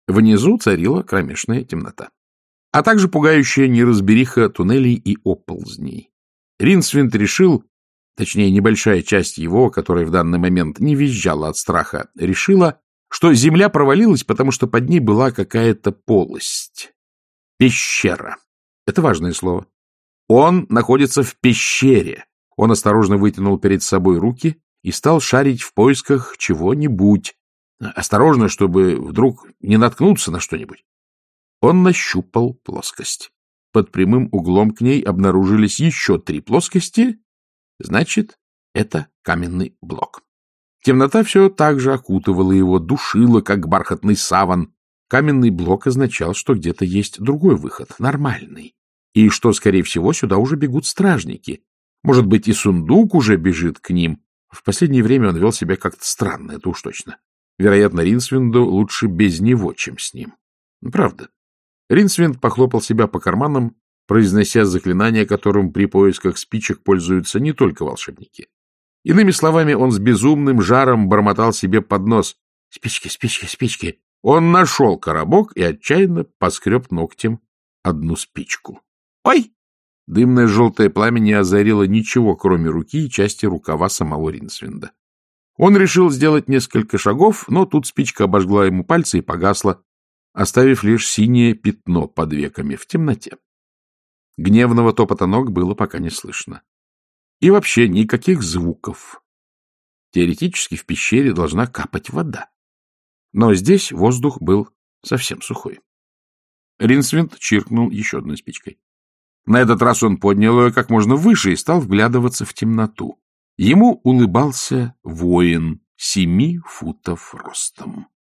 Внизу царила кромешная темнота, а также пугающая неразбериха туннелей и оползней. Ринсвинд решил, точнее, небольшая часть его, которая в данный момент не визжала от страха, решила, что земля провалилась, потому что под ней была какая-то полость. Пещера. Это важное слово. Он находится в пещере. Он осторожно вытянул перед собой руки и стал шарить в поисках чего-нибудь. Осторожно, чтобы вдруг не наткнуться на что-нибудь. Он нащупал плоскость. Под прямым углом к ней обнаружились еще 3 плоскости. Значит, это каменный блок. Темнота все так же окутывала его, душила, как бархатный саван. Каменный блок означал, что где-то есть другой выход, нормальный. И что, скорее всего, сюда уже бегут стражники. Может быть, и сундук уже бежит к ним. В последнее время он вел себя как-то странно, это уж точно. Вероятно, Ринсвинду лучше без него, чем с ним. Правда. Ринсвинд похлопал себя по карманам, произнося заклинание, которым при поисках спичек пользуются не только волшебники. Иными словами, он с безумным жаром бормотал себе под нос: «Спички, спички, спички!» Он нашел коробок и отчаянно поскреб ногтем одну спичку. «Ой!» Дымное желтое пламя не озарило ничего, кроме руки и части рукава самого Ринсвинда. Он решил сделать несколько шагов, но тут спичка обожгла ему пальцы и погасла, оставив лишь синее пятно под веками в темноте. Гневного топота ног было пока не слышно. И вообще никаких звуков. Теоретически в пещере должна капать вода. Но здесь воздух был совсем сухой. Ринсвинд чиркнул еще одной спичкой. На этот раз он поднял ее как можно выше и стал вглядываться в темноту. Ему улыбался воин 7 футов ростом.